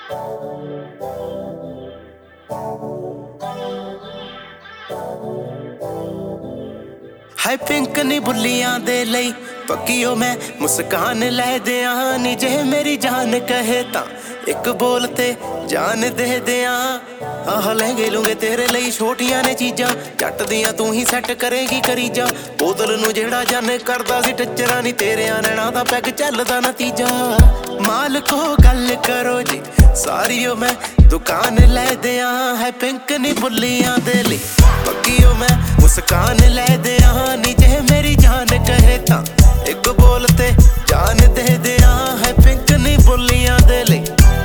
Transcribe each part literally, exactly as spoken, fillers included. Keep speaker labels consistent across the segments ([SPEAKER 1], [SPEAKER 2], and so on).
[SPEAKER 1] हाय pink नी बुलियां दे लई पक्कीओ मैं मुस्कान लै दियां नी जे मेरी जान कहे तां एक बोल ते जान दे दियां। आह लहंगे लूंगे तेरे ਲਈ ਛੋਟੀਆਂ ਨੇ ਚੀਜ਼ਾਂ ਜੱਟ ਦੀਆਂ ਤੂੰ ਹੀ ਸੈੱਟ ਕਰੇਗੀ ਕਰੀ ਜਾ ਬੋਤਲ ਨੂੰ ਜਿਹੜਾ ਜਨ ਕਰਦਾ ਸੀ ਟੱਚਰਾਂ ਨੀ ਤੇਰਿਆਂ ਨੈਣਾ ਦਾ ਪੈਗ ਚੱਲਦਾ ਨਤੀਜਾ। ਮਾਲਕੋ ਗੱਲ ਕਰੋ ਜੀ ਸਾਰੀਓ ਮੈਂ ਦੁਕਾਨ ਲੈ ਦਿਆਂ ਹੈ ਪਿੰਕ ਨੀ ਬੁੱਲੀਆਂ ਦੇ ਲਈ ਪੱਕੀਓ ਮੈਂ ਮੁਸਕਾਨ ਲੈ ਦਿਆਂ ਨੀ ਜੇ ਮੇਰੀ ਜਾਨ ਕਹੇ ਤਾਂ ਇੱਕ ਬੋਲ ਤੇ ਜਾਨ ਦੇ ਦਿਆਂ ਹੈ ਪਿੰਕ ਨੀ ਬੁੱਲੀਆਂ ਦੇ ਲਈ।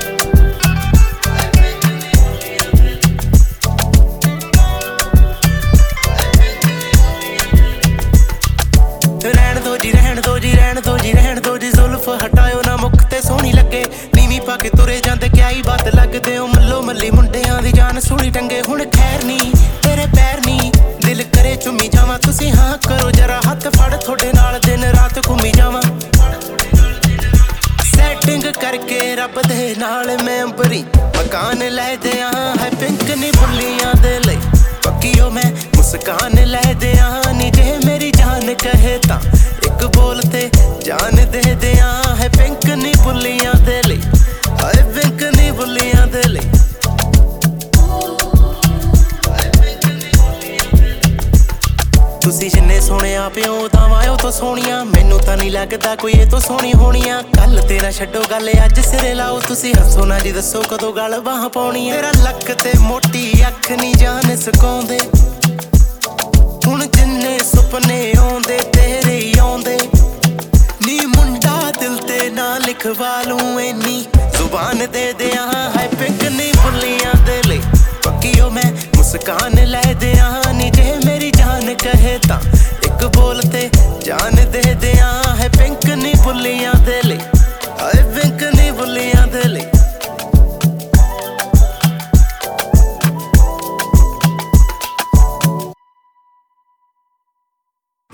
[SPEAKER 1] ਰਹਿਣ ਦੋ ਜੀ ਰਹਿਣ ਦੋ ਜੀ ਰਹਿਣ ਦੋ ਜੀ ਰਹਿਣ ਦੋ ਜੀ ਜ਼ੁਲਫ ਹਟਾਇਓ ਨਾ ਮੁੱਖ ਤੇ ਸੋਹਣੀ ਲੱਗੇ ਨੀਵੀਂ ਪਾ ਕੇ ਤੁਰੇ ਜਾਂਦੇ ਕਿਆ ਹੀ ਬਾਤ ਲੱਗਦੇ ਹੋ ਮੱਲੋ ਮੱਲੀ ਮੁੰਡਿਆਂ ਦੀ ਜਾਨ ਸੂਲੀ ਟੰਗੇ ਹੁਣ ਖੈਰ ਨੀ ਤੇਰੇ ਪੈਰ ਨੀ ਦਿਲ ਕਰੇ ਚੁੰਮੀ ਜਾਵਾਂ ਤੁਸੀਂ ਹਾਂ ਕਰੋ ਜਰਾ ਹੱਥ ਫੜ ਤੁਹਾਡੇ ਨਾਲ ਦਿਨ ਰਾਤ ਘੁੰਮੀ ਜਾਵਾਂ ਸੈਟਿੰਗ ਕਰਕੇ ਰੱਬ ਦੇ ਨਾਲ ਮੈਂ ਅੰਬਰੀ ਮਕਾਨ ਲੈ ਦਿਆਂ ਹੈ ਪਿੰਕ ਨੀ ਬੁੱਲੀਆਂ ਦੇ ਲਈ ਪੱਕੀਓ ਮੈਂ ਮੁਸਕਾਨ ਲੈ ਦਿਆਂ ਨੀ ਜੇ ਮੇਰੀ ਜਾਨ ਕਹੇ ਤਾਂ ਇੱਕ ਬੋਲ ਤੇ ਜਾਨ ਦੇ ਦਿਆਂ ਹੈ ਪਿੰਕ ਨੀ ਬੁੱਲੀਆਂ ਦੇ ਲਈ ਹਾਏ ਪਿੰਕ ਨੀ ਬੁੱਲੀਆਂ ਦੇ ਲਈ। ਤੁਸੀਂ ਜਿੰਨੇ ਸੋਹਣਿਆ ਪਿਓ ਤਾਂ ਵਾਇਓ ਤੋਂ ਸੋਹਣੀਆਂ ਮੈਨੂੰ ਤਾਂ ਨਹੀਂ ਲੱਗਦਾ ਕੋਈ ਇਹ ਤੋਂ ਸੋਹਣੀ ਹੋਣੀਆਂ ਕੱਲ ਤੇਰਾ ਛੱਡੋ ਗੱਲ ਅੱਜ ਸਿਰੇ ਲਾਓ ਤੁਸੀਂ ਹੱਸੋ ਨਾ ਜੀ ਦੱਸੋ ਕਦੋਂ ਗੱਲ ਬਾਹਾਂ ਪਾਉਣੀ ਤੇਰਾ ਲੱਕ ਤੇ ਮੋਟੀ ਅੱਖ ਨਹੀਂ ਜਾਨ ਸਕਾਉਂਦੇ ਹੁਣ ਜਿੰਨੇ ਸੁਪਨੇ ਆਉਂਦੇ ਤੇਰੇ ਹੀ ਆਉਂਦੇ ਨੀ ਮੁੰਡਾ ਦਿਲ ਤੇ ਨਾ ਲਿਖਵਾ ਲੂੰ ਇੰਨੀ ਜ਼ੁਬਾਨ ਦੇ ਦਿਆਂ ਹੈ ਪਿੰਕ ਨੀ ਬੁੱਲੀਆਂ ਦੇ ਲਈ ਪੱਕੀਓ ਮੈਂ ਮੁਸਕਾਨ ਲੈ ਦਿਆਂ ਨੀ ਜੇ ਮੇਰੀ ਜਾਨ ਕਹੇ